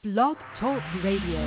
Blog Talk Radio.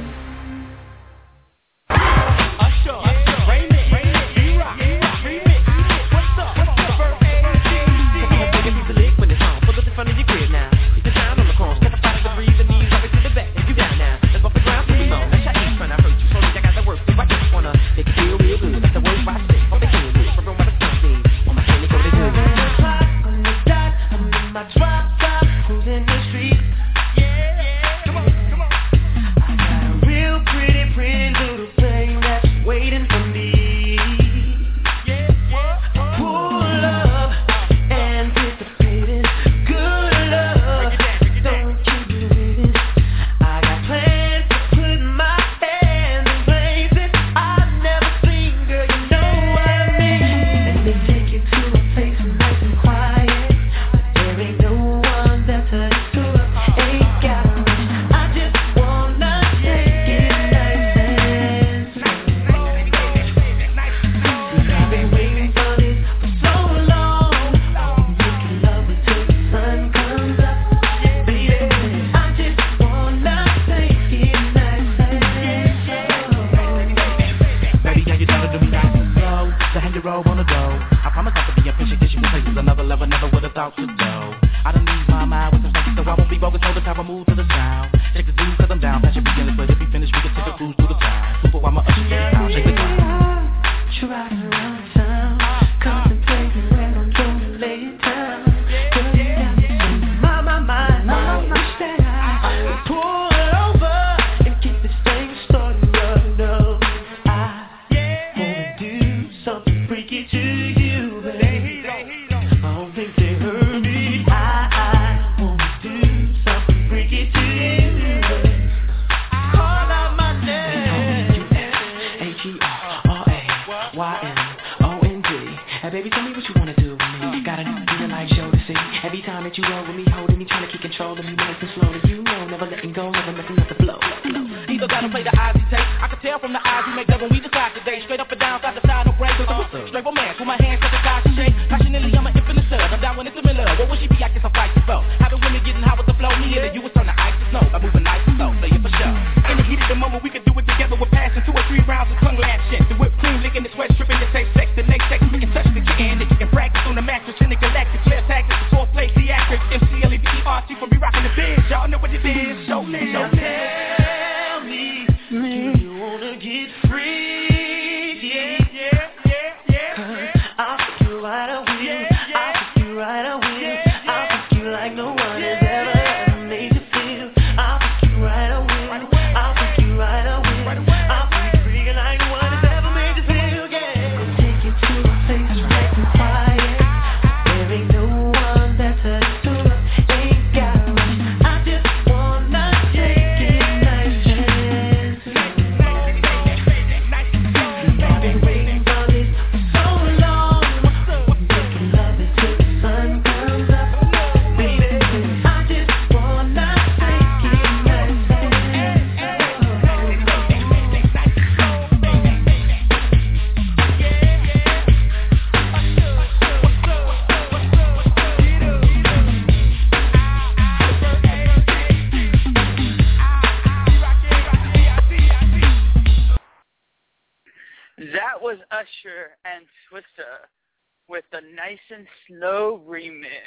Slow remix.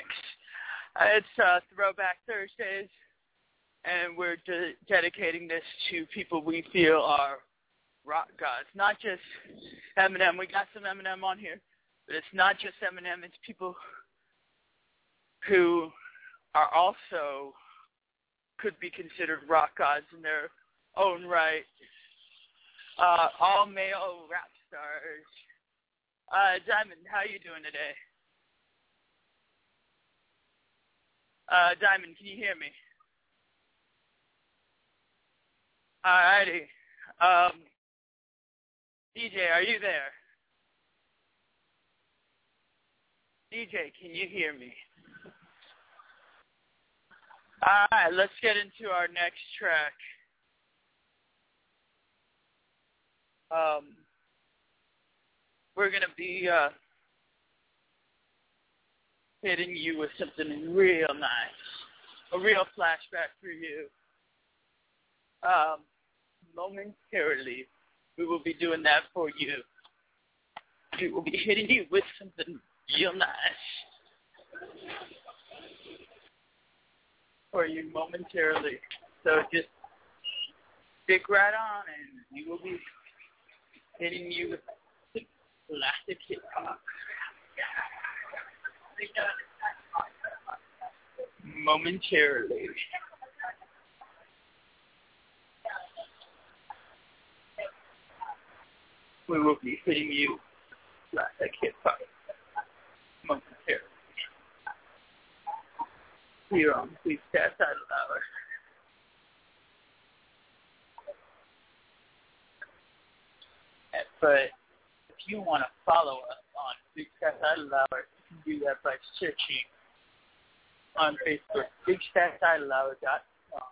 It's Throwback Thursdays, and we're dedicating this to people we feel are rock gods. Not just Eminem. We got some Eminem on here, but it's not just Eminem. It's people who are also could be considered rock gods in their own right. All male rap stars. Diamond, how you doing today? Diamond, can you hear me? Alrighty. DJ, are you there? DJ, can you hear me? Alright, let's get into our next track. We're going to be hitting you with something real nice, a real flashback for you. momentarily. We will be doing that for you. We will be hitting you with something real nice for you momentarily. So just stick right on, and we will be hitting you with classic hip hop momentarily. We will be hitting you classic hip hop momentarily here on Big Stats Idle Hour. But if you want to follow us on Big Stats Idle Hour, you can do that by searching on Facebook, BigStatsIdleHour.com.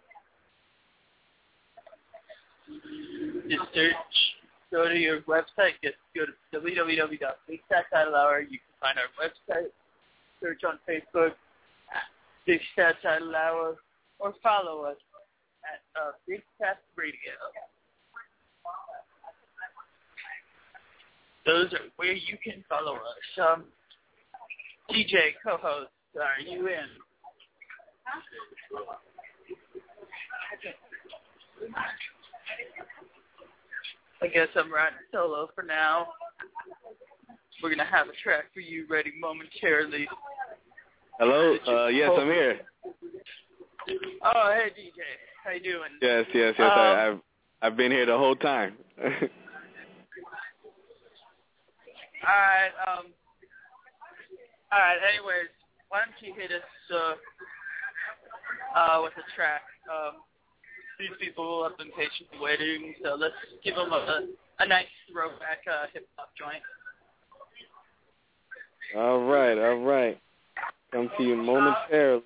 Just search, go to your website, just go to www.BigStatsIdleHour. You can find our website, search on Facebook at Big Stats Idle Hour, or follow us at Big Stats Radio. Those are where you can follow us. DJ, co-host, are you in? I guess I'm riding solo for now. We're going to have a track for you ready momentarily. Hello? Yes, I'm here. Oh, hey, DJ. How you doing? Yes. I've been here the whole time. All right. Anyways, why don't you hit us with a track? These people have been patiently waiting, so let's give them a nice throwback hip-hop joint. All right. Come to you momentarily.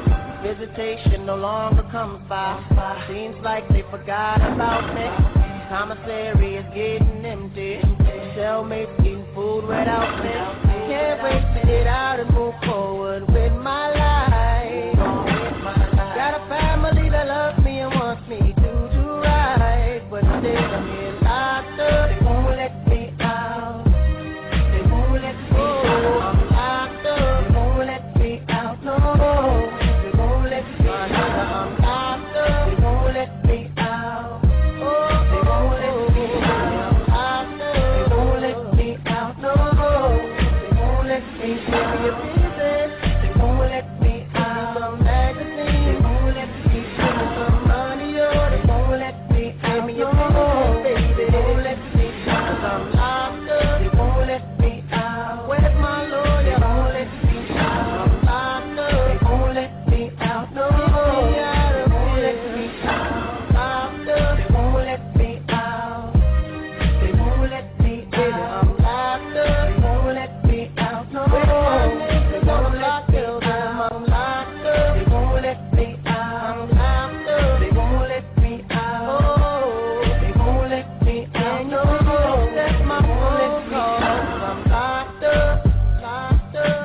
Visitation no longer comes by. Seems like they forgot about me. commissary is getting empty. Cellmates eating food without me. Can't wait to get out and move forward with my life. Got a family that loves me and wants me to do right, but still I'm here locked up. They won't let me out. They won't let me out. I'm locked up. They won't let me out. No, they won't let me out. I'm locked up. They won't let me out. Oh, they won't let me out. I'm locked up. They won't let me out. No, they won't let me give me a business. They won't let me out. Some magazine. They won't let me give me some money. Oh, they won't let me give me a business, baby. They won't let me out. 'Cause I'm locked up. They won't let me out. Where's my lawyer? They won't let me out. I'm locked up. They won't let me out. No, they won't let me out. Locked up. They won't let me out. They won't let me out. Baby, I'm locked up. They won't let me out. No, they won't let me out. I'm locked up. They won't let me out. I'm locked up. They won't let me out. Oh, they won't let me out. No, that's my phone call. I'm locked up. Locked up.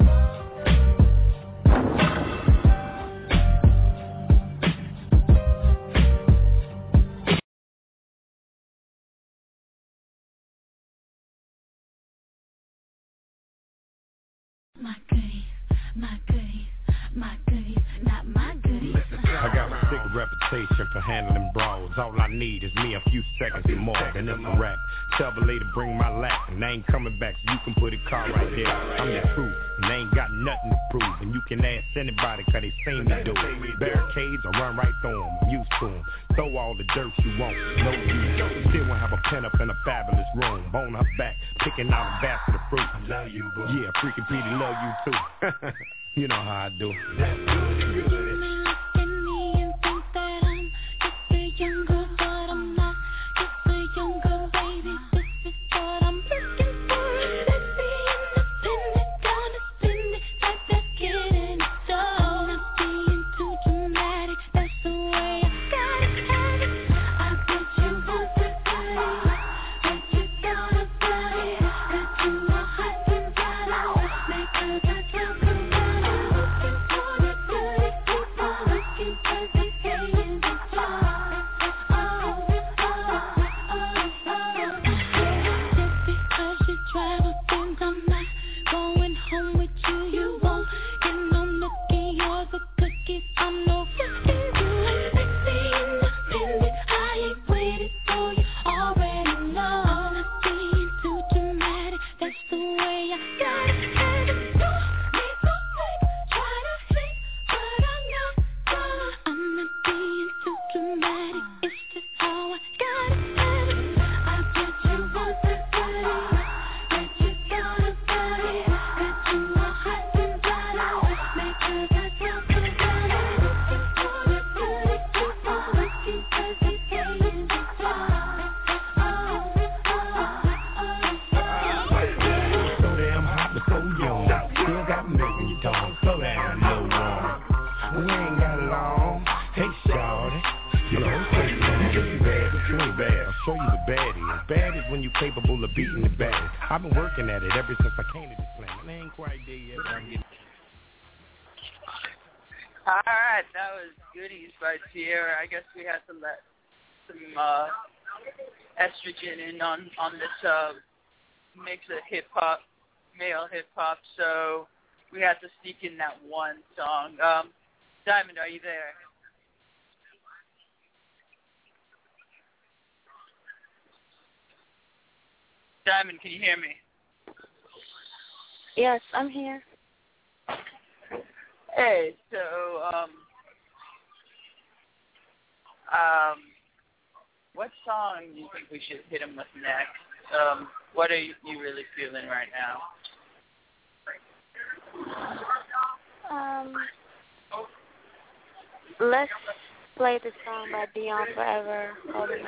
My goodies, my goodies, my goodies, not my goodies. I got a sick reputation for handling brawls. All I need is me a few seconds and more, and it's a rap. Tell the lady bring my lap, and I ain't coming back, so you can put a car right there. I'm the truth, and I ain't got nothing to prove, and you can ask anybody, cause they seen me do it. Barricades, I run right through them, I'm used to them. Throw all the dirt you want, no use. Still won't have a pen up in a fabulous room. Bone her back, picking out a basket of fruit. I love you, boo. Yeah, freaking Petey love you too. You know how I do. Younger, but I'm not just a younger baby. This is what I'm looking for. Let's be independent, gonna spend it like that's getting it done. Not being too dramatic, that's the way I gotta have it. I bet you want to fight, bet you gotta fight. Got you a hot and bottle, make her got you somebody. Looking for the good people, looking for the getting the job. Travel things, I'm not going home with you. You won't get no nookie or the cookies. I'm no risky. You ain't sexy independent. I ain't waiting for you. Already know I'm not being too dramatic. That's the way I gotta have it. Don't need to think, try to think, but I'm not gonna. I'm not being too dramatic. It's just how I gotta have it. I bet you want to fight. Slow down, little one. We ain't got long. Hey, shawty. You know, you bad, but you ain't bad. I'll show you the baddie. Bad is when you're capable of beating the baddest. I've been working at it ever since I came to this planet. I ain't quite there yet, but I'm getting... Alright, that was Goodies by Sierra. I guess we had to let some estrogen in on this mix of hip-hop, male hip-hop, so we had to sneak in that one song. Diamond, are you there? Diamond, can you hear me? Yes, I'm here. Hey, so, what song do you think we should hit him with next? What are you really feeling right now? Let's play the song by Dion Forever. Hold on.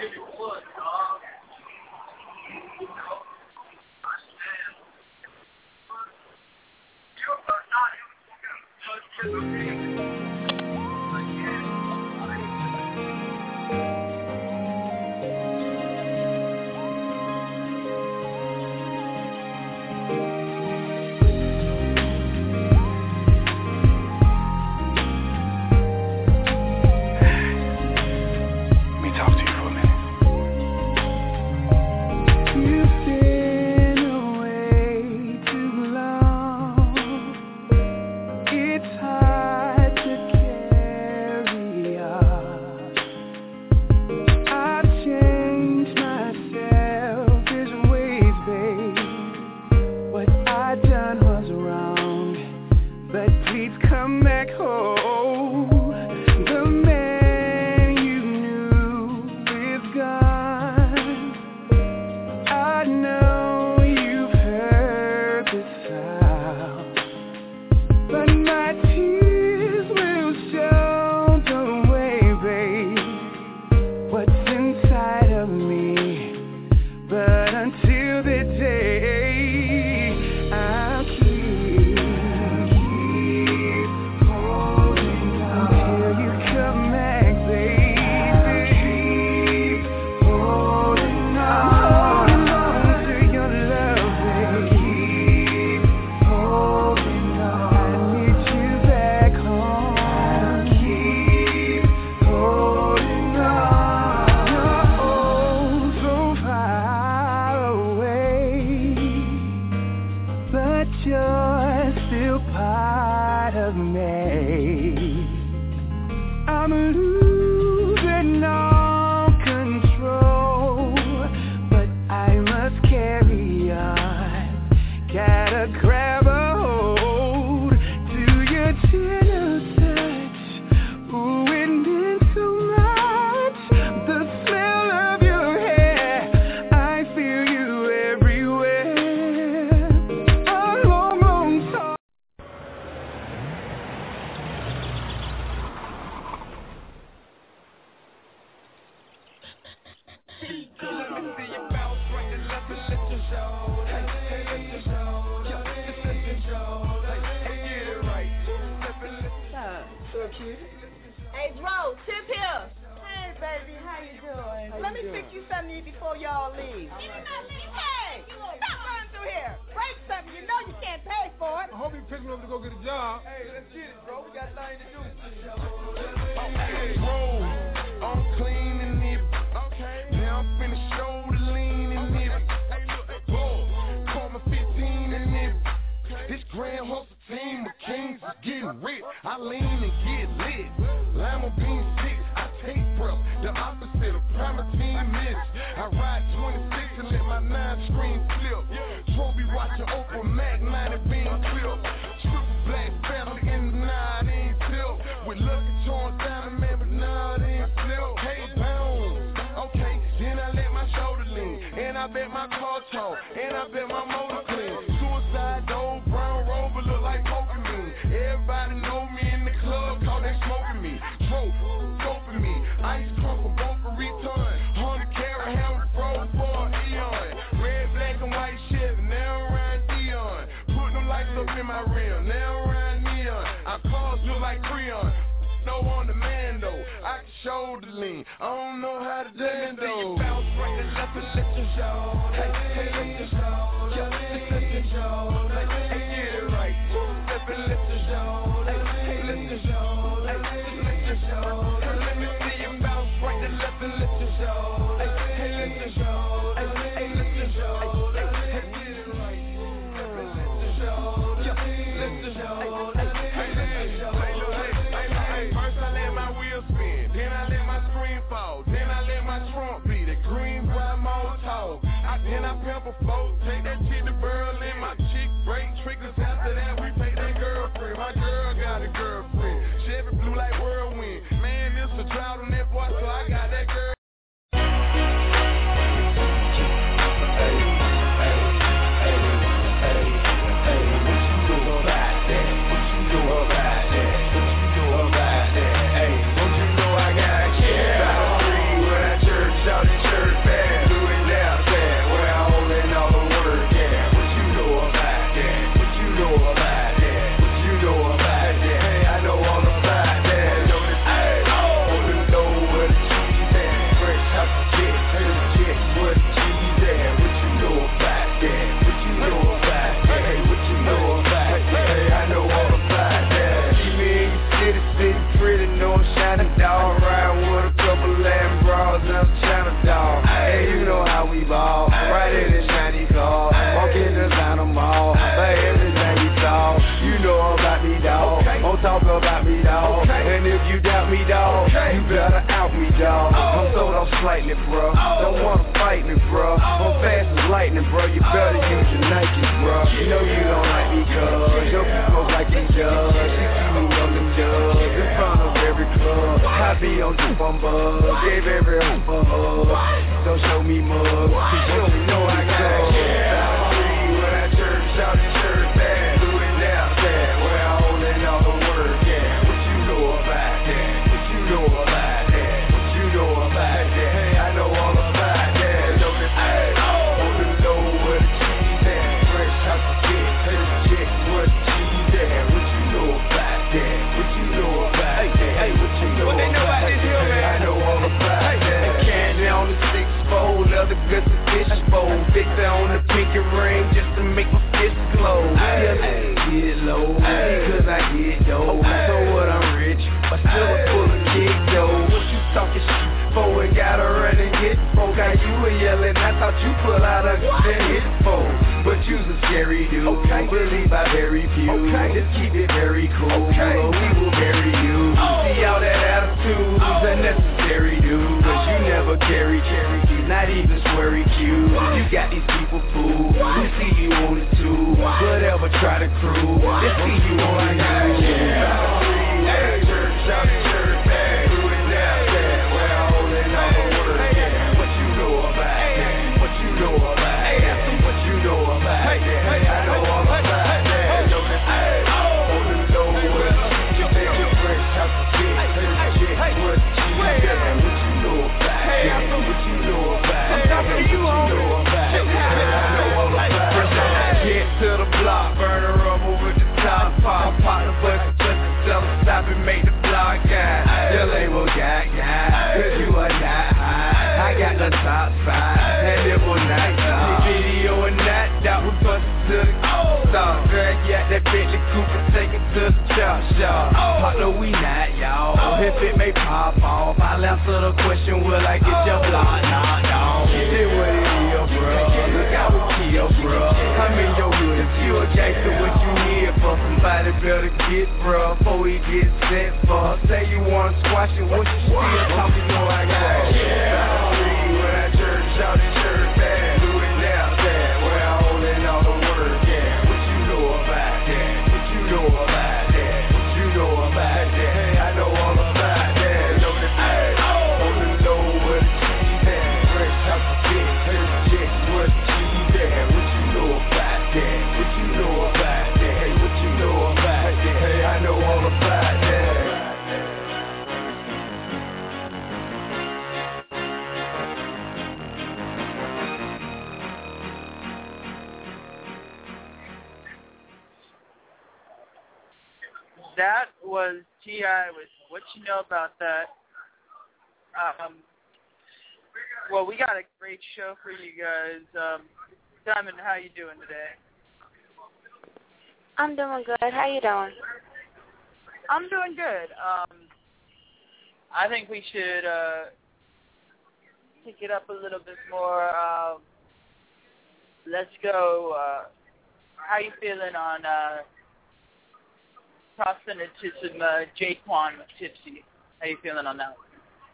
see you bounce right and left and lift your shoulders. Hey, lift your shoulders. Just lift your shoulders. Hey, get it right. So cute. Hey, Dro, Tip here. Hey, baby, how you doing? Let me fix you something before y'all leave. Hey, stop running through here. Break something. You know you can't pay for it. I hope you pick me up to go get a job. Hey, let's get it, bro. We got things to do. Okay, roll. I'm cleaning it. Okay. Now I'm finna show the lean in it. Hey, look, boy. Call me 15 in it. This grand hustle team of kings is getting rich. I lean and get lit. Lima bean sick. I take breath. The opposite of Primatine miss. I ride 26 and let my 9 screen flip. Trophy watching Oprah Mac 90 being clip. Triple black family in the 9 ain't tilt. With Lucky Charms down the man, but nah, it ain't flip. Hey, bounce. Okay, then I let my shoulder lean. And I bet my car talk. And I bet my motor clean. Suicide door, brown rover look like Pokemon. Everybody know me in the club, cause they smoking me. Smoke, scoping me. Ice crumble, both for return. 100 carat hammer, froze for an eon. Red, black, and white shit, now around Dion. Put them lights up in my rim, now around neon. Our cars look like Creon. No on the man though, I can shoulder lean. I don't know how to dance though. You bounce right and left and lift your shoulders. Hey, lift your shoulders. Just lift your shoulders. Hey, get it right. Left and lift your shoulders. Hey, lift your shoulders. Just lift your shoulders. Let me see you bounce right and left and lift your shoulders. Hey, lift your shoulders. Hey, lift your shoulders. Hey, get it right. Left and lift your shoulders. Lift your shoulders. Hey, lift your shoulders. First I let my wheel spin, then I let my screen fall, then I let my trunk beat it, green, bright, more tall. Then I pepper folks, take that shit to Berlin, my chick break triggers, after that we pay that girlfriend, my girl got a girlfriend, Chevy blue like whirlwind, man it's a drought on that boy, so I got that girl. Talk about me, dawg. And if you doubt me, dawg, you better out me, dawg. I'm sold off slightly, bro. Don't wanna fight me, bro. I'm fast as lightning, bro. You better use your Nikes, bro. You know you don't like me, cuz your people like me, judge. She see me on the judge in front of every club. I be on the bumper, gave every hoop a hug. Don't show me mugs, cause you don't know I got it. When I church, shout the church back. Do it now, dad. Where I hold it all the work, yeah. What you know about that? What you know about that? What you know about that? Hey, I know all about that. Know that I wanna know where the cheese at. Fresh out the pit, hit the chick, where the cheese at. What you know about that? What you know about that? Hey, what you know about that? I know all about that. Candy on the 6-fold, other goods to fish bowl. Victor on the pinky ring just to make my fist glow. Yeah, get low because I get dough. So what, I'm rich, but still full of kick though. What you talking shit for? It gotta run and hit folk. Got you were yelling, I thought you pull out a then hit folk. But you's a scary dude. Don't believe I very few. Just keep it very cool. Or we will bury you. See all that attitude is unnecessary, dude. Cause you never carry Cherokees, not even sweary cues. You got these people fooled who see you on the tube. Whatever, try to crew. They see you on the news. Hey, church, shout the church back. Do it now, dad. Where I hold it all the word. Yeah, what you know about that? What you know about that? What you know about that? I know all about that. Know that I wanna know where the cheese at. Fresh out the pit, hit the chick, where the cheese at. What you know about that? What you know about outside, and it was nice. Video and that we busted to the start. Girl, yeah, that Bentley Cooper taking to the chop shop. Partner, we not, y'all. If it may pop off, I'll answer the question, will I get your block? Nah, no. It what it is, bro. Look out with kill, bro. I'm in your hood, if you a gangster, what you need for? Somebody better get, bro, before he get set for. Say you want squash it, what you still talking to? I got when I church, shout at church, man. Do it now, dad. Where I holding all the work, yeah. What you know about that? What you know about that? What you know about that? Hey, I know all about that. Know the thing, on the low where the cheese at. Fresh out the big, clear checks where the cheese at. What you know about that? What you know about that? Hey, what you know about that? Hey, I know all about that. That was T.I. with What You Know About That. Well, we got a great show for you guys. Diamond, how you doing today? I'm doing good. How you doing? I'm doing good. I think we should pick it up a little bit more. Let's go. How you feeling on tossing it to some Jaquan Tipsy? How you feeling on that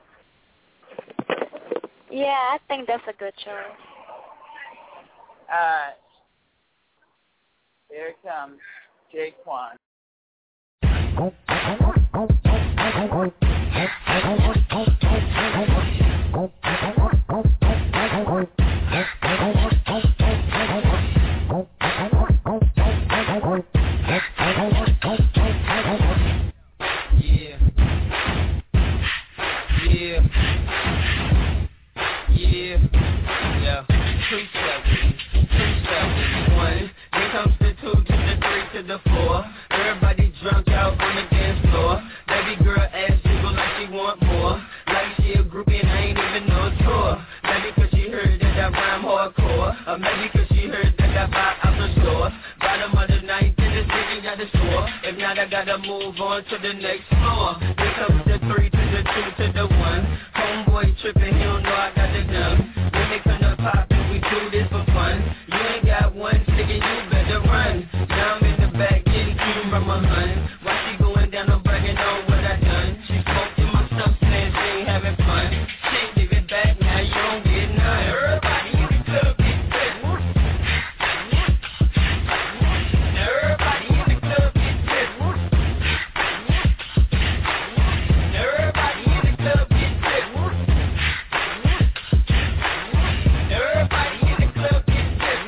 one? Yeah, I think that's a good choice. Alright. Here it comes. Jaquan. Everybody drunk out on the dance floor. Baby girl ass jiggle like she want more. Like she a groupie and I ain't even know a tour. Maybe cause she heard that I rhyme hardcore. Or maybe cause she heard that I buy out the store. Bottom of the night in the city got the store. If not I gotta move on to the next floor. Here comes the 3 to the 2 to the 1. Homeboy tripping, he don't know I got the gun. When they come to pop and we do this for fun. You ain't got one stick and you better run. Now I'm in the back getting cute from my hun. While she going down, I'm bragging on what I done. She smoking my stuff saying she ain't having fun. She ain't give it back, now you don't get none. Everybody in the club get set. Now everybody in the club get set. Now everybody in the club get set. Now everybody in the club get set.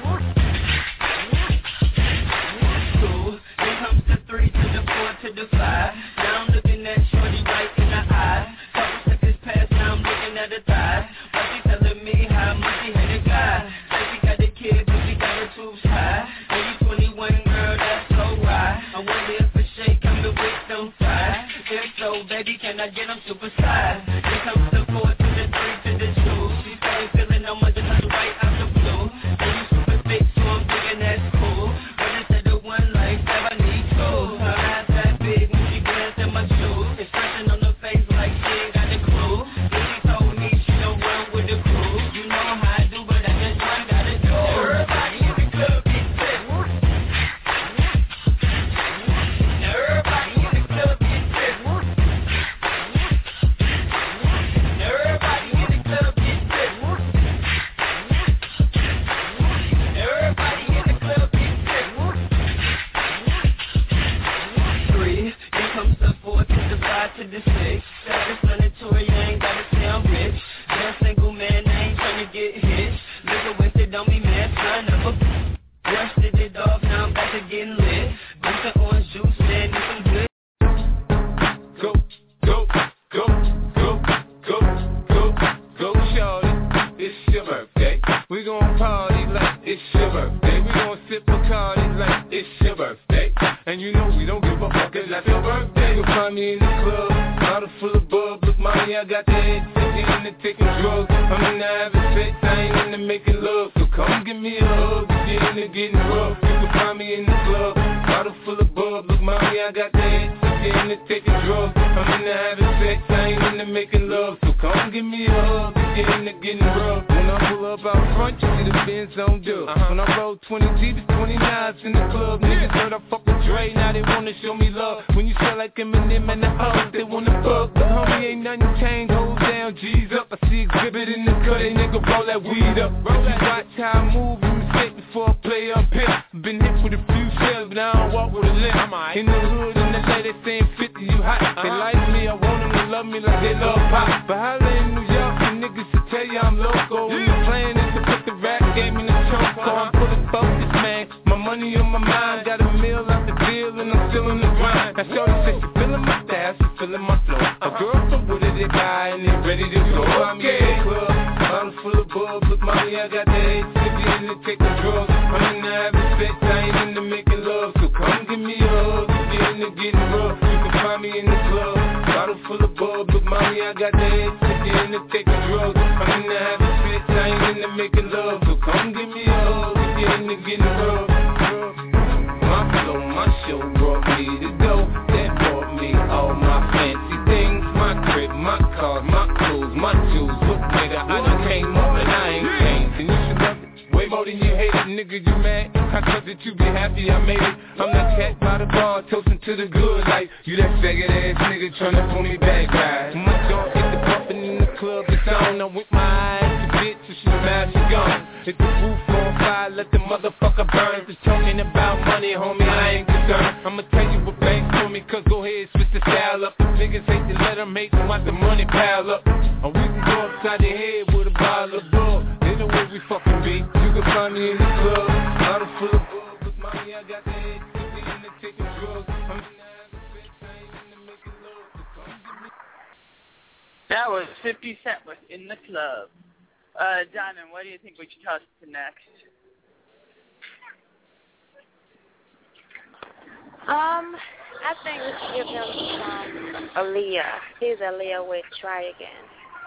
Cool. Then comes the 3 to the 4 to the 5. Now I'm looking at shorty right in the eye. Couple seconds past, now I'm looking at her thigh. While she telling me how much she hate a guy. Say she got the kid, but she got her tubes high. And you 21, girl, that's so right. I wonder if a shake coming with them fries. If so, baby, can I get them super size? Then comes the 4 to the 3 to the 2. She started feeling no much just right out the blue. And you super thick, so I'm thinking that's cool. But instead of one life, I need two. Her eyes that big when she glanced at my shoes. Expression on her face like she ain't got the clue. Then she told me she don't run with the crew. You know how I do, but I just one gotta do. Everybody in the club get set. Now everybody in the club get set. Now everybody in the club get set. Now everybody in the club get set. 3, then comes the 4 to the 5 to the 6. Self-explanatory, I ain't gotta say I'm rich. Just single man, I ain't tryna get hit. Liquor wasted on me, man, son of a brushed it off, now I'm back to getting lit. Drink the orange juice, man, need some good. Go, go, go, go, go, go, go, shawty. It's your birthday. We gon' party like it's your birthday. We gon' sip Bacardi like it's your birthday. And you know we don't give a fuck, it's not your birthday. You'll find me in the club, bottle full of bub. Look, mommy, I got the head, 50 in the taking drugs. I'm in the having sex. into making love. So come give me a hug if you're into getting rough. You can find me in the club, bottle full of bub. Look, mommy, I got the hits if you're into taking drugs. I'm into having sex, I ain't into making love. So come give me a hug if you're into getting rough. When I pull up out front, you see the Benz on dub. When I roll 20 Jeeps, 29s in the club. Niggas heard I fuck with Dre, now they wanna show me love. When you sell like Eminem and the O's, they wanna fuck. But homie, ain't nothing changed, hold down, G's up. I see exhibit in the cut, they nigga roll that weed up. Roll that, watch how I move in mistake before I play up here. Been hit with a few shells, but I don't walk with a limp. In the hood, in the LA, they saying 50, you hot. They like me, I want them to love me like they love pop. But holla in New York, the niggas should tell you I'm loco. When the plan is to put the rap game in the trunk, so I'm fully focused, man. My money on my mind, got a meal out the deal, and I'm still in the grind. Now shorty said she feeling my style, she feeling my flow. A girl from Wooded, they guy, and they ready to go. I'm in the club, bottle full of bub. Look, mommy, I got the AIDS, if you into taking drugs. I'm into having sex, I ain't into making love. So come give me a hug, if you're into getting rough. You can find me in the club, bottle full of bub. Look, mommy, I got the AIDS, if you're into taking drugs. I'm into having sex, I ain't into making love. So come give me a hug, if you're into getting rough. My flow, my show brought me to go. That brought me all my fancy things. My crib, my cars, my clothes, my jewels. Look, nigga, I done came up and I ain't changed. And you should love it way more than you hate it, nigga, you mad? I trust that you be happy I made it. I'm that cat by the bar, toasting to the good life. You that faggot ass nigga tryna pull me back, right? My jaw hit the bumpin' in the club, it's on. I'm with my eyes, the bitch, so she smash, she gone. Hit the roof on fire, let the motherfucker burn. Just talking about money, homie, I ain't concerned. I'ma tell you what banks told me, cause go ahead, switch the style up. The niggas hate to let them hate, so watch the money pile up. Or we can go upside the head with a bottle of blood. They know where we fucking be. You can find me in the club, bottle full of bub. With mommy, I got the head, if they into taking drugs. I'm in the having sex, I ain't into making love. So come give me. That was 50 Cent with In the Club. Diamond, what do you think we should toss to next? I think we should give him Aaliyah. Here's Aaliyah with Try Again.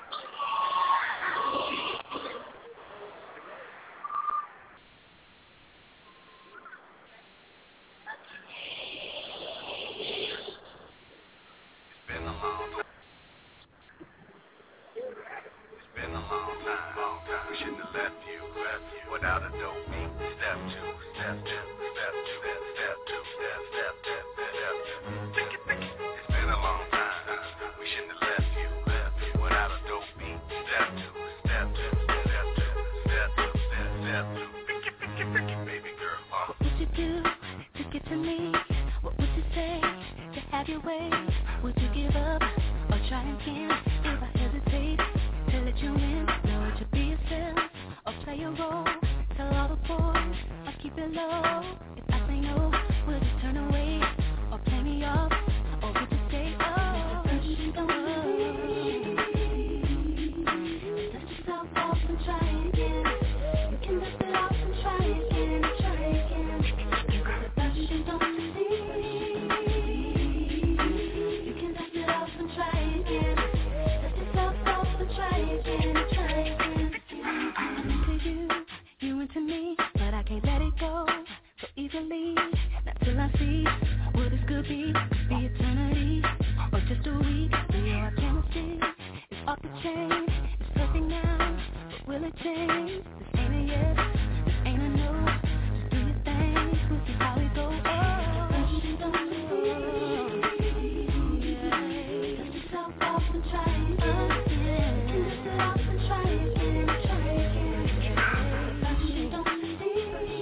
We shouldn't have left you without a dope beat. Step two, step two, step two, step two, step two. It's been a long time. We shouldn't have left you without a dope beat. Step two, step two, step two, step two, step two. Baby girl, what would you do to get to me? What would you say to have your way? Would you give up or try again? If I hesitate to let you in, now would you be yourself or play a role? Tell all the boys or keep it low. If I say no, will you turn away or play me off? Or would you stay up? Dust yourself off and try again. You can dust it off and try again, try again. The best you don't see. You can dust it off and try again. Dust yourself off and try again, try again. I'm into you into me, but I can't let it go so easily. Not till I see what this could be eternity or just a week. Our chemistry is off the chain. It's perfect now, but will it change? This ain't a yes, this ain't a no. Just do your thing, we'll see how it goes. Dust yourself off and try again. Dust it off and try again, try again. You don't see.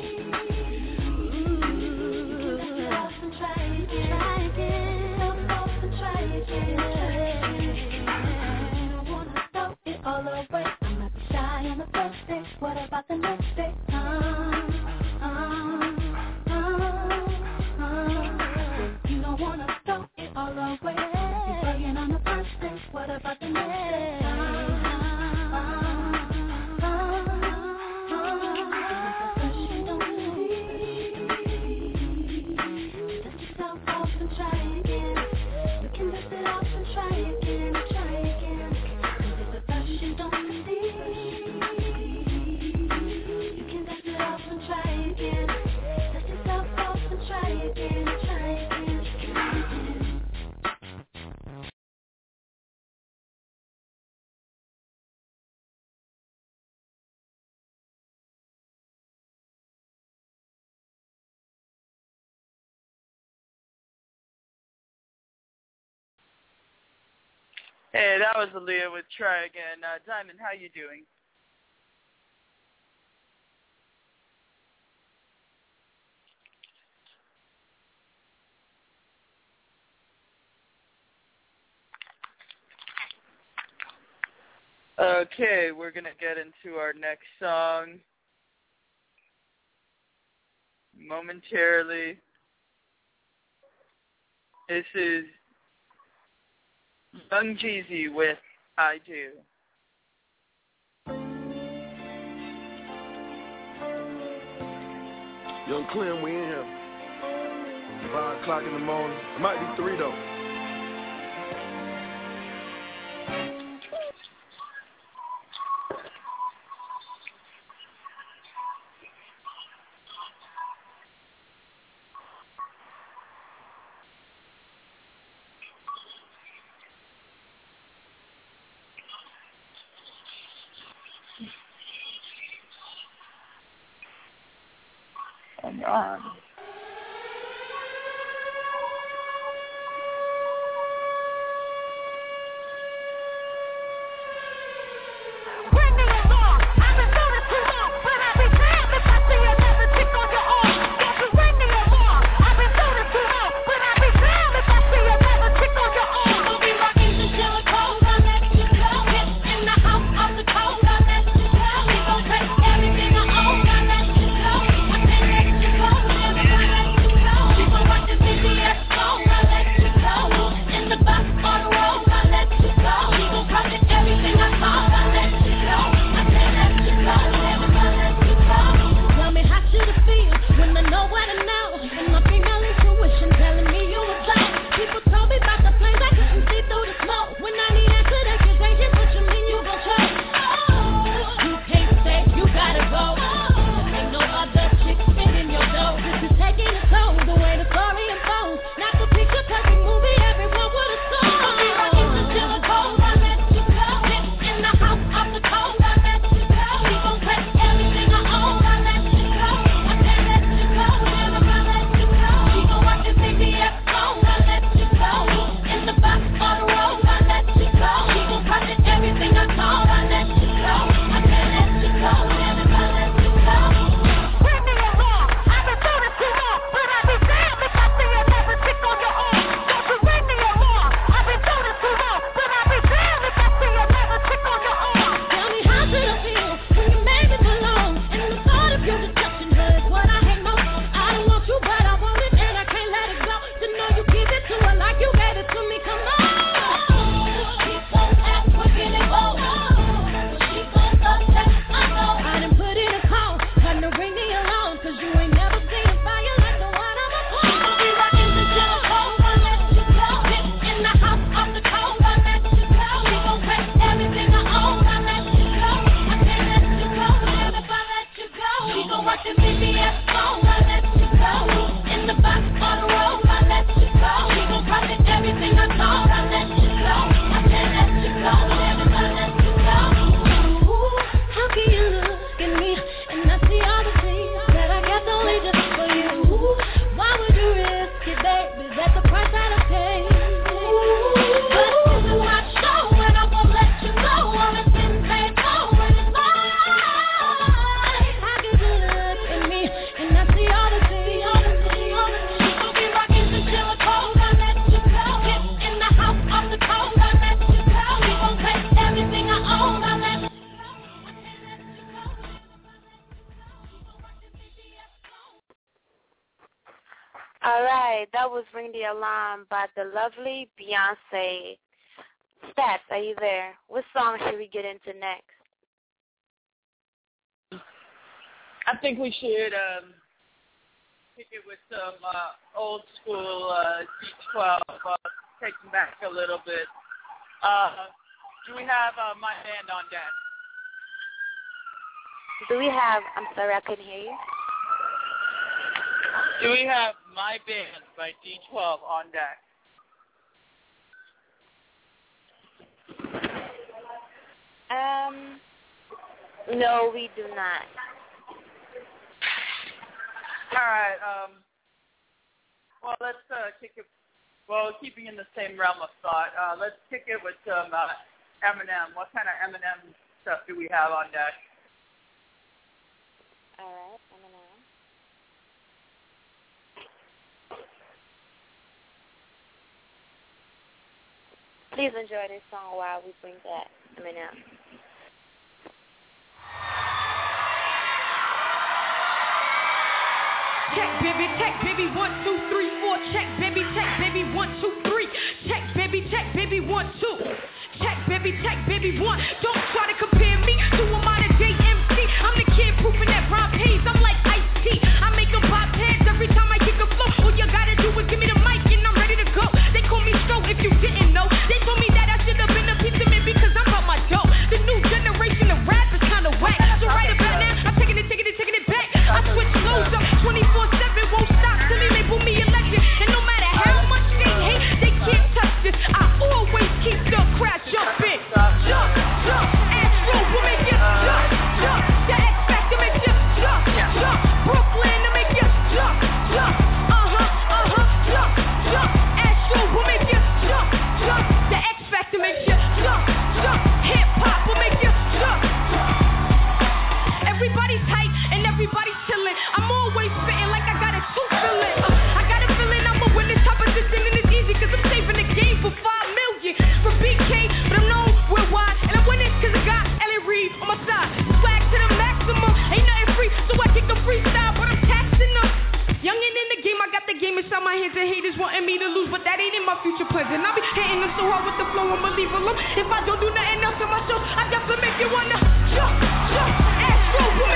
You can dust it off and try again, try again. Off and try again, try again. I don't wanna throw it all away. I'm not shy on the first day. What about the next day? You don't wanna throw it all away. You're bugging on the first day. What about the next day? Dust yourself off and try again. You can dust it off and try again, try again. Cause it's the best you don't see. Hey, that was Aaliyah with Try Again. Diamond, how you doing? Okay, we're going to get into our next song momentarily. This is Young Jeezy with I Do. Young Clem, we in here. 5 o'clock in the morning. It might be 3 though. Hang on. That was Ring the Alarm by the lovely Beyonce. Stats, are you there? What song should we get into next? I think we should kick it with some old school D12, taking back a little bit. Do we have My Band on deck? Do we have, I'm sorry, I couldn't hear you. Do we have My Band by D12 on deck? No, we do not. All right. Well, let's kick it. Well, keeping in the same realm of thought, let's kick it with some Eminem. What kind of Eminem stuff do we have on deck? All right, Eminem. Please enjoy this song while we bring back Eminem. Check, baby, 1, 2, 3, 4. Check, baby, 1, 2, 3. Check, baby, 1, 2. Check, baby, 1. Don't try to compare me to a modern day MC. I'm the kid proofing that rhyme pays. I'm like Ice-T. I make them pop heads every time I kick a flow. All you gotta do is give me the mic and I'm ready to go. They call me Stroke if you didn't know. They told me that I should have been a piece of me because I'm about my dough. The new generation of rap is kinda whack. So right about now, I'm taking it back. I switch flows up 24/7, won't stop till they label me a legend. And no matter how much they hate, they can't touch this. I always keep the crowd jumping. Jump, Astro will make you jump. The X Factor makes you jump. Brooklyn to make you jump. Jump. Astro will make you jump. The X Factor makes you jump. Hip hop will make you jump. Everybody's hype and everybody's chillin'. I'm always spittin' like I got a tooth fillin'. I got a feeling I'ma win this competition and it's easy cause I'm saving the game for 5 million. From BK, but I'm known worldwide. And I'm winning cause I got Ellie Reed on my side. Swag to the maximum, ain't nothing free, so I kick a freestyle, but I'm taxing them. Youngin' in the game, I got the game inside my hands and haters wanting me to lose, but that ain't in my future plans. And I'll be hitting them so hard with the flow, I'ma leave alone. If I don't do nothing else in my show, I definitely make you wanna jump. Astro woman.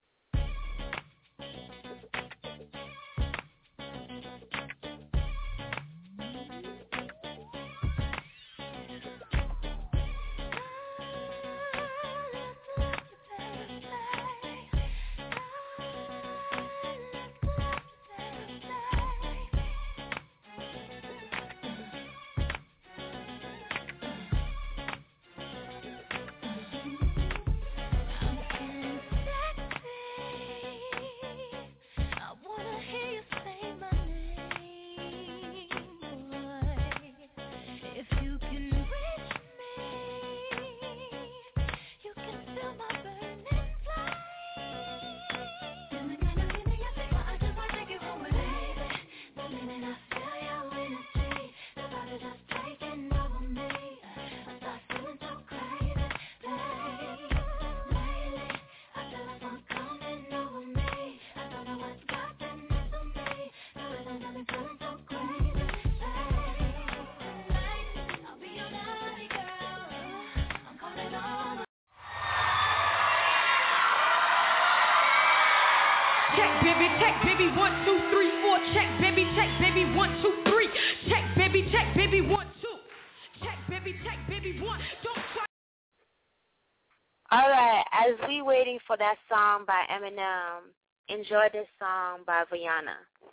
Check, baby, 1, 2, 3, 4. Check, baby, 1, 2, 3. Check, baby, 1, 2. Check, baby, 1. Don't try. All right, as we waiting for that song by Eminem, enjoy this song by Rihanna.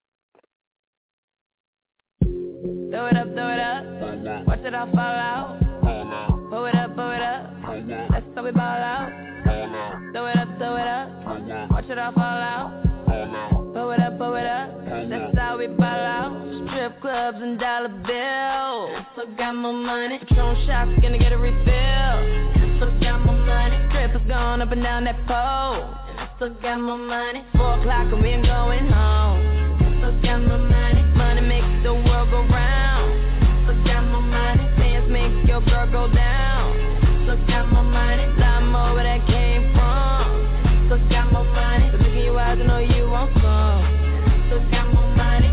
Throw it up, watch it all fall out. Pull it up, that's how we ball out. Throw it up, watch it all fall out. Pull it up, that's how we ball out. Strip clubs and dollar bills. So got my money, Patron shots, gonna get a refill. So got my money, strippers going up and down that pole. So got my money, 4 o'clock and we ain't going home. So got my money, money makes the world go round. So got my money, dance make your girl go down. So got my money, lot more where that came from. So got my money, so look in your eyes, I know you want some. So got my money.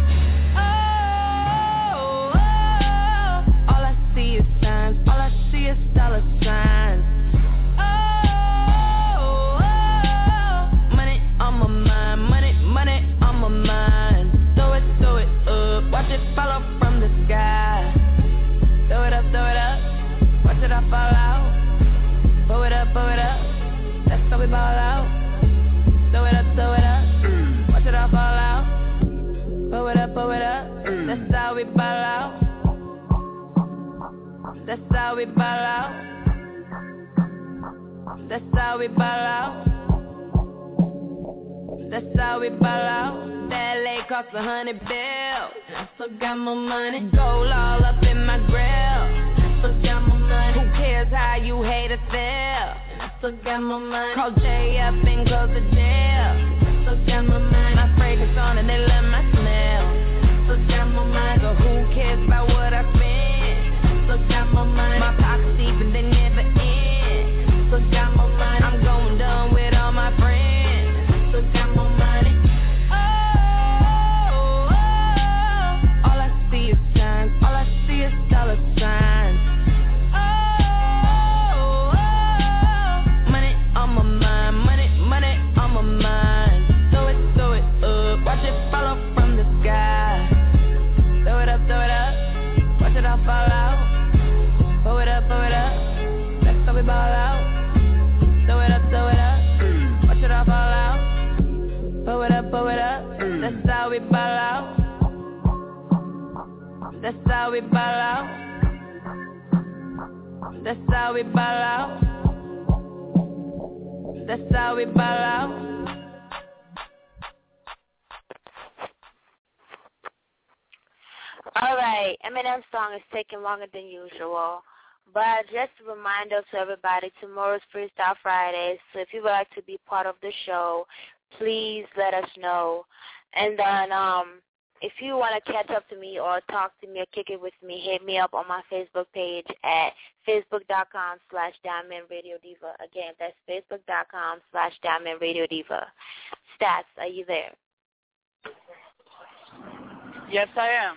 Oh, all I see is signs, all I see is dollar signs. Oh, money on my mind, money on my mind. Throw it up, watch it fall off from the sky. Throw it up, watch it all fall out. Pull it up, that's how we ball out. Throw it up, watch it all fall out. Pull it up, that's how we ball out. That's how we ball out. That's how we ball out. That's how we ball out. That LA cost $100 bills. I still got my money. Gold all up in my grill. I still got my money. Who cares how you haters feel? I still got my money. Call Jay up and close the deal. I still got my money. My fragrance on and they love my smell. I still got my money. So who cares about what I spend? I still got my money. My pockets deep and they never end. I still got my money. I'm going dumb with all my friends. I still got my money. All I see is signs. All I see is dollar signs. Money on my mind. Money on my mind. Throw it up. Watch it fall off from the sky. Throw it up. Watch it all fall out. Pull it up. That's how we ball out. Throw it up. Watch it all fall out. Pull it up. That's how we ball out. That's how we ball out. That's how we ball out. That's how we ball out. All right, Eminem's song is taking longer than usual, but just a reminder to everybody, tomorrow's Freestyle Friday, so if you would like to be part of the show, please let us know. And then if you want to catch up to me or talk to me or kick it with me, hit me up on my Facebook page at facebook.com/Diamond Radio Diva. Again, that's facebook.com/Diamond Radio Diva. Stats, are you there? Yes, I am.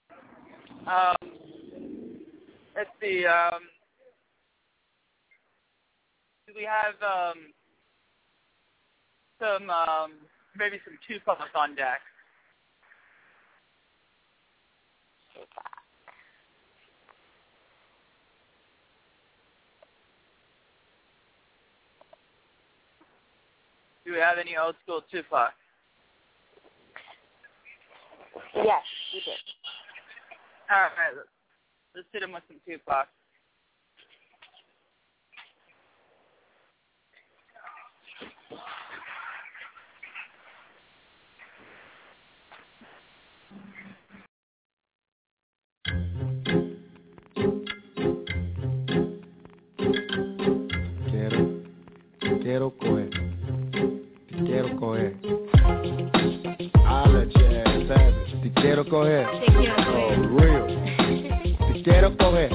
Let's see. Do we have maybe some Tupac on deck? Do we have any old school Tupac? Yes, we did. All right, let's hit him with some Tupac. Quiero coger. Holla, Jazz Savage. Te quiero coger. Oh, real. Te quiero coger.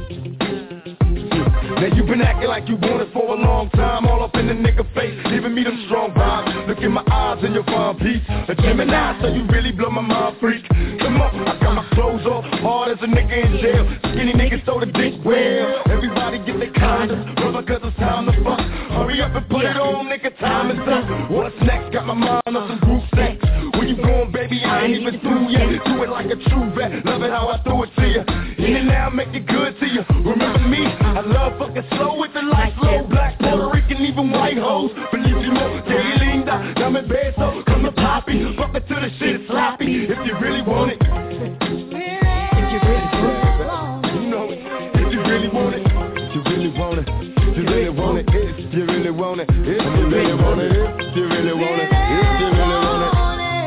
Now you been acting like you want it for a long time, all up in the nigga face, giving me them strong vibes. Look in my eyes and your fine piece. A Gemini, so you really blow my mind, freak. Come on, I got my clothes off, hard as a nigga in jail. Skinny niggas throw the dick well. Everybody get their condoms, brother, cause it's time to fuck. Hurry up and put it on, nigga, time is up. What's next? Got my mind on some group sex. Where you going, baby? I ain't even through yet. Do it like a true vet, love it how I throw it to you. In and out, make it good to you. Remember me? I love fucking slow with the lights low. Black, Puerto Rican, even white hoes. Bellissimo, que linda, dame beso. Come to poppy, fuck it till the shit is sloppy. If you really want it. If you really want it. You know it. If you really want it. If you really want it. If you really want it. If you really want it. If you really want it. If you really want it. If you really want it.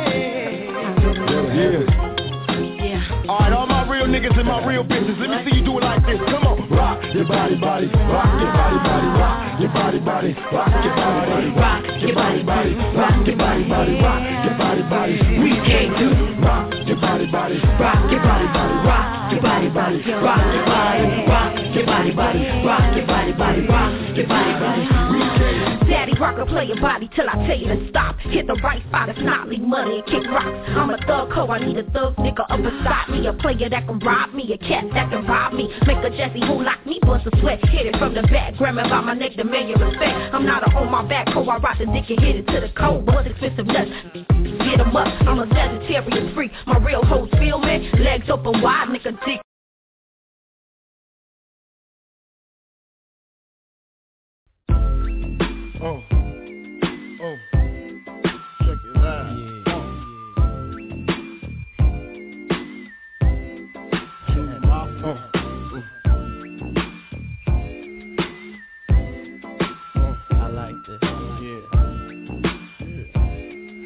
Yeah. Alright, all my real niggas and my real bitches, let me see you do it like this. Come on, rock your body, rock your body, rock your body, rock your body, rock your body, rock your body, rock your body, rock your body. We came to rock your body, rock your body, rock your body, rock your body, rock your body, rock your body. We came. Daddy rocker, play your body till I tell you to stop. Hit the right spot, it's not leave money and kick rocks. I'm a thug hoe, I need a thug nigga up beside me. A player that can rob me, a cat that can rob me. Make a Jesse who lock me, bust a sweat. Hit it from the back, grab me by my neck, demand your respect. I'm not a on my back hoe, I rock the dick and hit it to the cold. Bust expensive nuts, get 'em up. I'm a Sagittarius freak, my real hoes feel me. Legs open wide, nigga dick. Check it out. I like this. Yeah.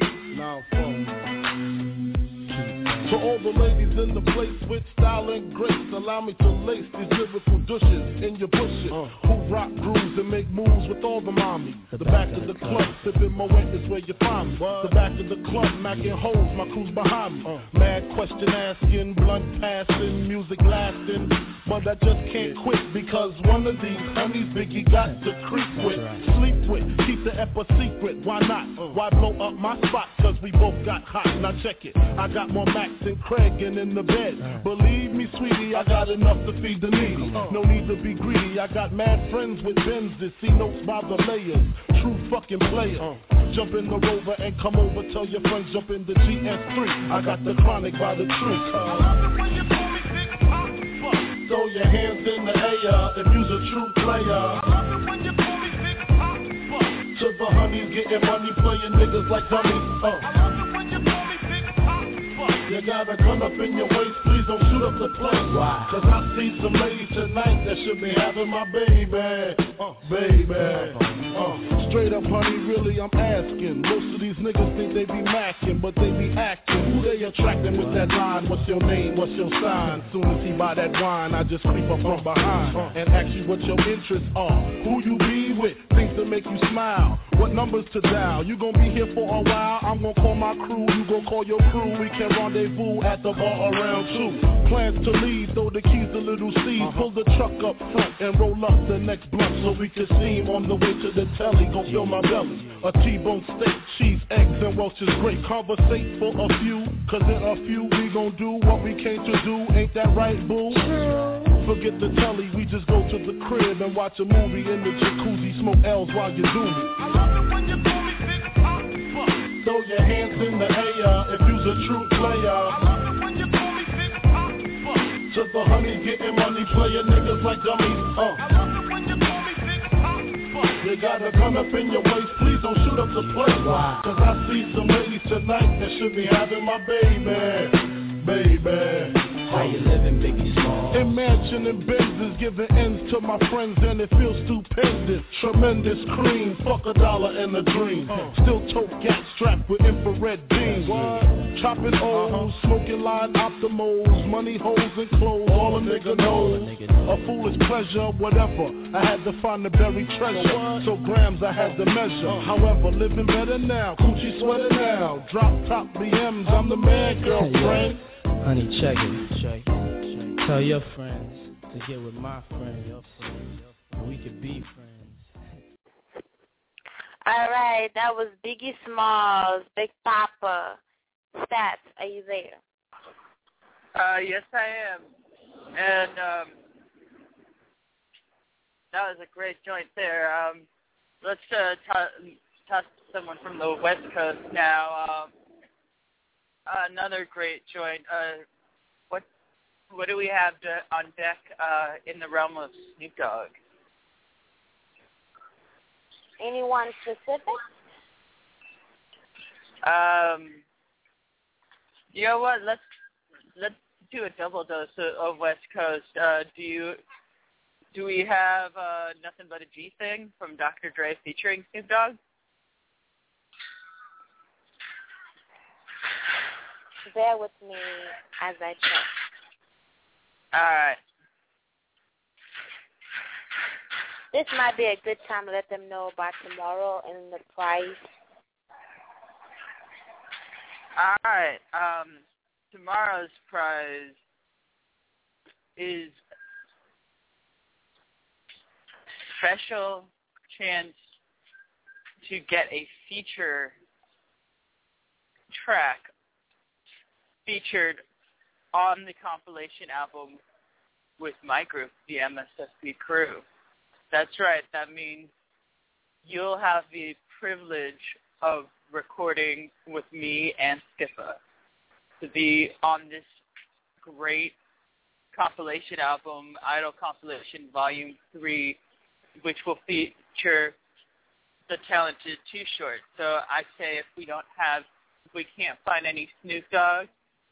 all the ladies in the place with style and grace. Allow me to lace these lyrical douches in your bushes. Who rock grooves and make moves with all the mommies. The back of the club, sipping Moet is where you find me. The back of the club, macking holes, my crew's behind me. Mad question asking, blunt passing, music lasting. But I just can't quit because one of these honeys Biggie got to creep with, sleep with, keep the ep a secret. Why not? Why blow up my spot? Cause we both got hot. Now check it. I got more Max than Craig and in the bed. Believe me, sweetie, I got enough to feed the needy. No need to be greedy. I got mad friends with Benzes, see notes by the layers. True fucking player. Jump in the Rover and come over. Tell your friends jump in the GS3. I got the chronic by the tree. Throw your hands in the air if you's a true player. To the honeys getting money, playing niggas like dummies. You got a gun up in your waist, please don't shoot up the place. Why? Cause I see some ladies tonight that should be having my baby. Straight up, honey, really I'm asking. Most of these niggas think they be macking, but they be acting. Who they attracting with that line? What's your name? What's your sign? Soon as he buy that wine, I just creep up from behind and ask you what your interests are. Who you be with? Things that make you smile. What numbers to dial? You gon' be here for a while. I'm gon' call my crew. You gon' call your crew. We can rendezvous at the bar around 2. Plans to leave. Throw the keys to Little C. Pull the truck up front and roll up the next blunt so we can steam on the way to the telly. Gon' fill my belly. A T-bone steak, cheese, eggs, and Welch's grape. Conversate for a few, cause in a few we gon' do what we came to do. Ain't that right, boo? Forget the telly, we just go to the crib and watch a movie in the jacuzzi, smoke L's while you do me. I love it when you call me Big Pop. Throw your hands in the air if you's a true player. I love it when you call me Big Pop. To the honeys getting money, playing niggas like dummies. I love it when you call me Big Pop. You got a gun up in your waist, please don't shoot up the place. Why? Cause I see some ladies tonight that should be having my baby. How you living, Biggie Small? Imagine and Benzes giving ends to my friends and it feels stupendous. Tremendous cream, fuck $1 and a dream. Still tote gas strapped with infrared beams. Chopping O's, smoking line optimals, money holes and clothes, all a nigga knows. A foolish pleasure, whatever. I had to find the buried treasure, so grams I had to measure. However, living better now, coochie sweater now. Drop top BMs, I'm the man, girlfriend. Honey, check it. Tell your friends to get with my friend, your friend. We could be friends. All right, that was Biggie Smalls, Big Papa. Stats, are you there? Yes, I am. And that was a great joint there. Let's toss someone from the West Coast now. Another great joint. What do we have on deck in the realm of Snoop Dogg? Anyone specific? You know what? Let's do a double dose of West Coast. Do we have Nothing But a G Thing from Dr. Dre featuring Snoop Dogg? Bear with me as I check. All right. This might be a good time to let them know about tomorrow and the price. All right. Tomorrow's prize is special chance to get a feature track featured on the compilation album with my group, the MSFB Crew. That's right. That means you'll have the privilege of recording with me and Skippa to be on this great compilation album, Idol Compilation Volume 3, which will feature the talented Too Short. So I say if we can't find any Snoop Dogg,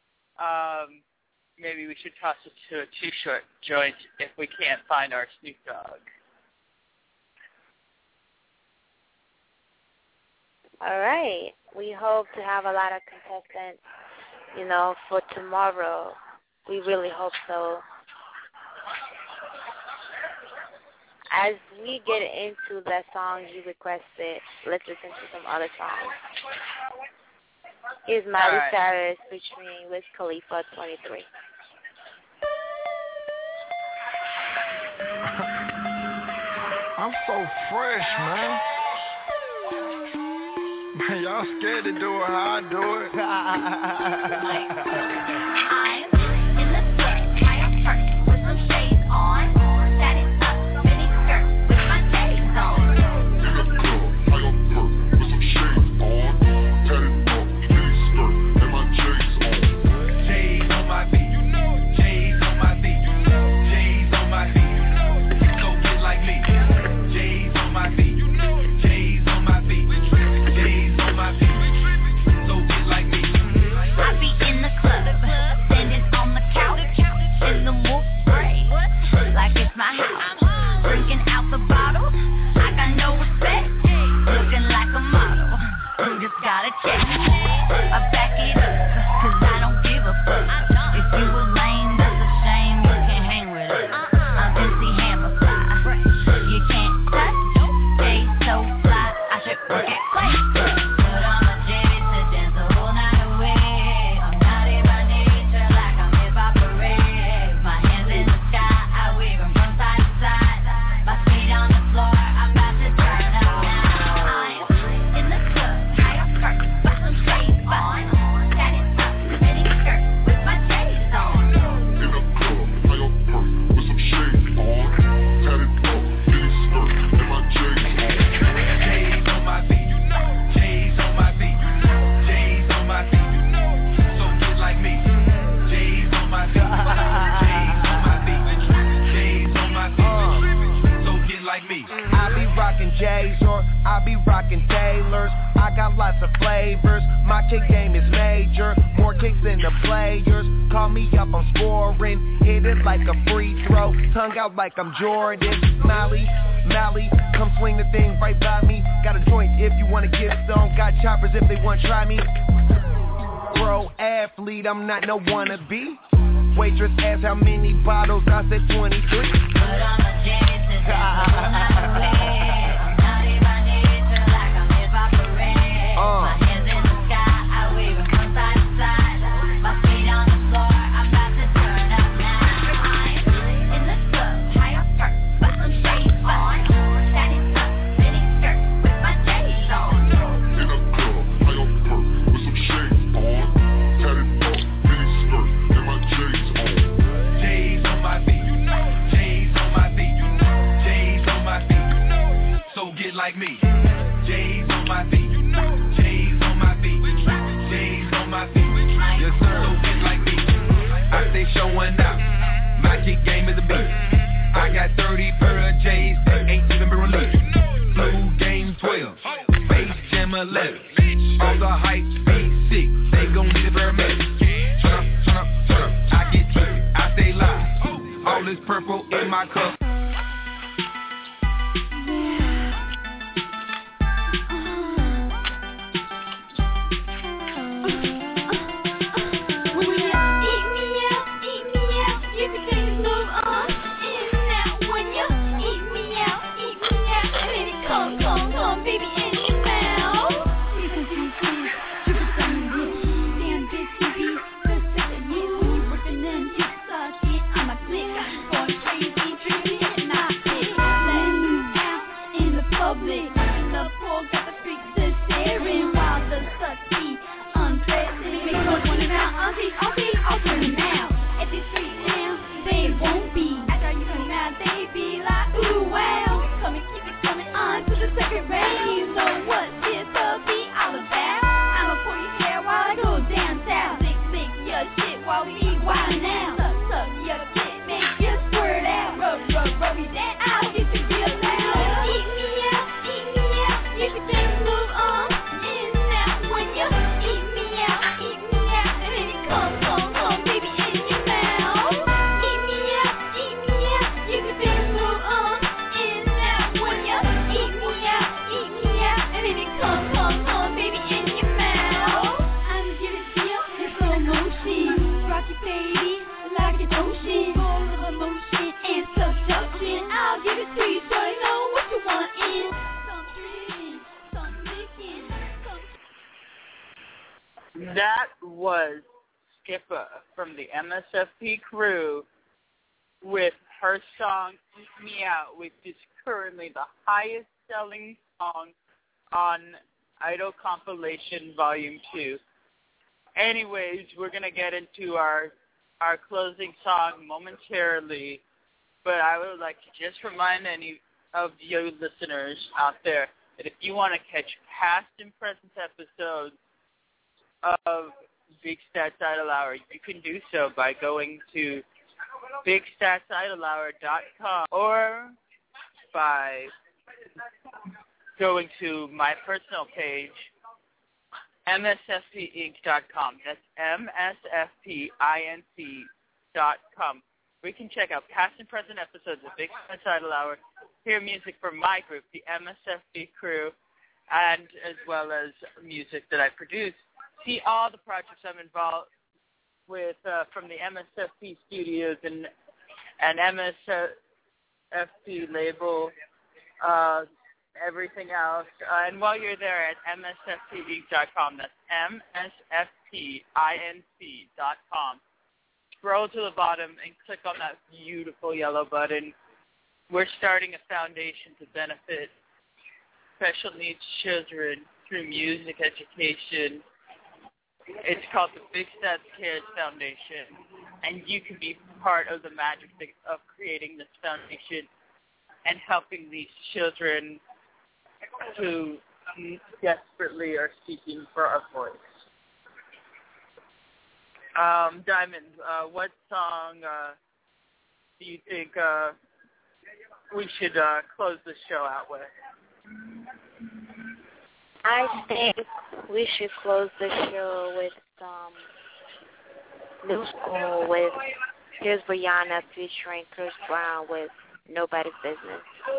maybe we should toss it to a Too Short joint if we can't find our Snoop Dogg. All right. We hope to have a lot of contestants for tomorrow. We really hope so. As we get into that song you requested, let's listen to some other songs. Here's Miley Cyrus featuring Wiz Khalifa, 23. I'm so fresh, man. Man, y'all scared to do it how I do it. I'm in the club, high up first, with some shades on. That is up, mini skirt, with my shades on. In the club, high up first, with some shades on. Tatted up, mini skirt, and my J's on. J's on my feet, J's on my feet, J's on my feet. So get like me. J's on my feet, J's on my feet, J's on my feet. So get like me. I be in the club, standing on the couch, in the mood spray, like it's my house. Drinking out the bottle, I got no respect. Looking like a model, who just got a check. I back it up, cause I don't give a fuck. If you a lame, that's a shame, you can't hang with us. I'm MC Hammer fly, you can't touch. Stay so fly, I should work it like. But I'm a Jerry to dance the whole night away. I'm naughty by nature, like I'm hip-hop parade. My hands in the sky, I wave them from side to side. My feet on the floor, I'm about to turn up now. I'm in the club, high up first, with some shades on. That is up, mini skirt, with my shades on. In the club, high up first, with some shades on. Tatted up, mini skirt, and my J's on. J's on my feet, J's on my feet, J's on my feet. So get like me. J's on my feet, J's on my feet, J's on my feet. So get like me. I be rockin' J's or I be rockin' Taylors. I got lots of flavors. My kick game is major. More kicks than the players. Call me up, I'm scoring. Hit it like a free throw. Tongue out like I'm Jordan. Mally, come swing the thing right by me. Got a joint if you wanna get some. Got choppers if they wanna try me. Pro athlete, I'm not no wannabe. Waitress asked how many bottles, I said 23. But I'm a Jerry to dance the whole night away. I'm naughty by nature, like I'm hip-hop parade. My hands in the sky, I wave them from side to side. My feet on the floor, I'm about to turn up now. I'm in the club, high up first, with some shades on. That is up, mini skirt, with my J's on. In the club, high up first, with some shades on. Tatted up, mini skirt, and my J's on. J's on my feet, J's on my feet, J's on my feet. So get like me. J's on my feet, J's on my feet, J's on my feet. Yes sir. So get like me. I stay showing up. My kick game is a beast. I got 30 pair of J's that ain't even been released. Blue game 12, Space Jam 11. All the hype be sick. They gon' need a paramedic. Turn up. I get trippy. I stay live. All this purple in my cup. I'm a click, going crazy, tripping That was Skippa from the MSFP crew with her song Eat Me Out, which is currently the highest selling song on Idol Compilation Volume 2. Anyways, we're going to get into our closing song momentarily, but I would like to just remind any of you listeners out there that if you want to catch past and present episodes of Big Stats Idol Hour, you can do so by going to BigStatsIdolHour.com or by going to my personal page, MSFPinc.com. That's MSFPinc.com. We can check out past and present episodes of Big Stats Idol Hour, hear music from my group, the MSFP crew, and as well as music that I produce. See all the projects I'm involved with from the MSFP studios and MSFP label, everything else. And while you're there at MSFPinc.com, that's MSFPinc.com. Scroll to the bottom and click on that beautiful yellow button. We're starting a foundation to benefit special needs children through music education. It's called the Big Stats Cares Foundation, and you can be part of the magic of creating this foundation and helping these children who desperately are seeking for a voice. Diamond, what song do you think we should close the show out with? I think we should close the show with New School with here's Rihanna featuring Chris Brown with Nobody's Business.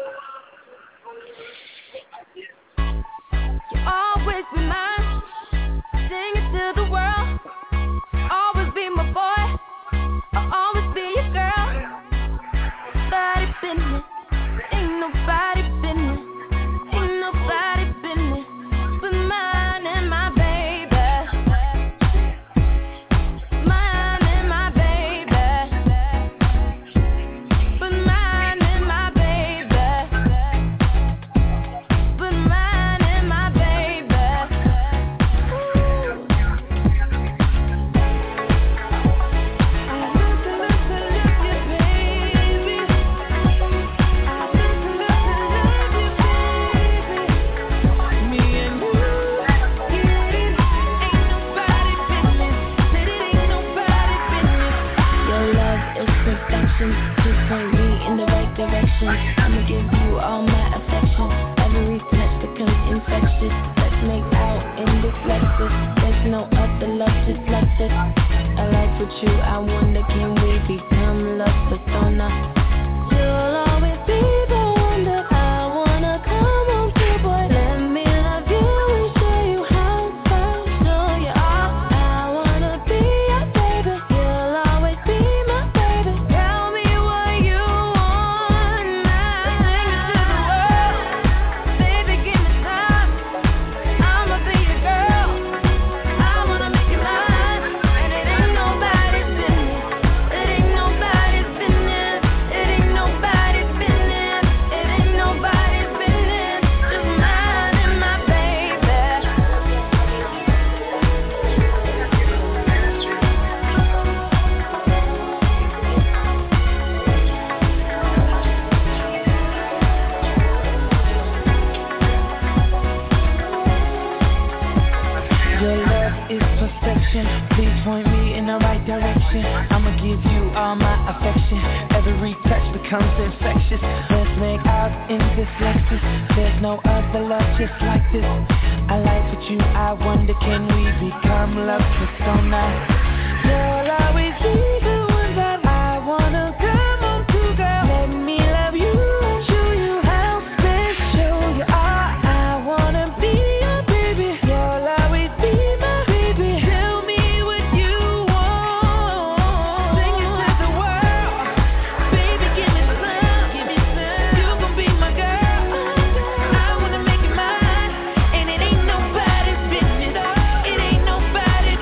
You'll always be mine, sing it to the world. Always be my boy, I'll always be your girl. Nobody business, ain't nobody business, ain't nobody business but mine and my baby, mine and my baby, but mine and my baby, but mine and my baby. Just point me in the right direction. I'ma give you all my affection. Every touch becomes infectious. Let's make out in this Lexus. There's no other love just like this. I like with you, I wonder can we become love persona? You'll always be the one that I wanna come home to, boy. Let me love you and show you how far. Show you all I wanna be your baby. You'll always be my baby. Tell me what you want now. Sing it to the world, baby, give me time. I'ma be your girl. I wanna make you mine, and it ain't nobody's business. It ain't nobody's business. It ain't nobody's business. It ain't nobody's business. Just mine and my baby. Your love is perfection. Please point me in the right direction. I'ma give you all my affection. Every touch becomes infectious. Let's make out in this Lexus. There's no other love just like this. I like with you, I wonder can we become love persona? You'll always be the one that I wanna come home to, girl. Let me love you and show you how special you are. I wanna be your baby. You'll always be my baby. Tell me what you want. Sing it to the world, baby. Give me some, give me some. You gon' be my girl. I wanna make it mine, and it ain't nobody's business. It ain't nobody's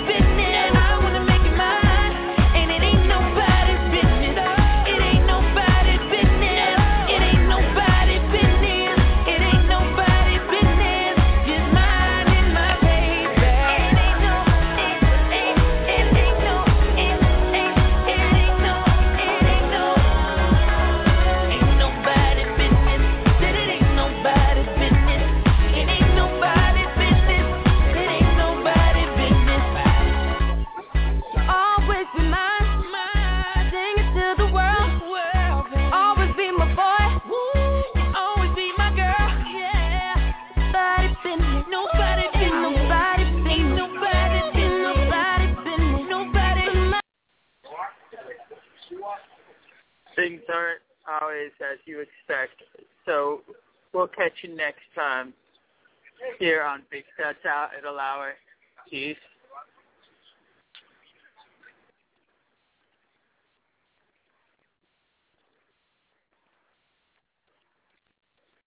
always, as you expect. So we'll catch you next time here on Big Stats Out. It'll allow it. Peace.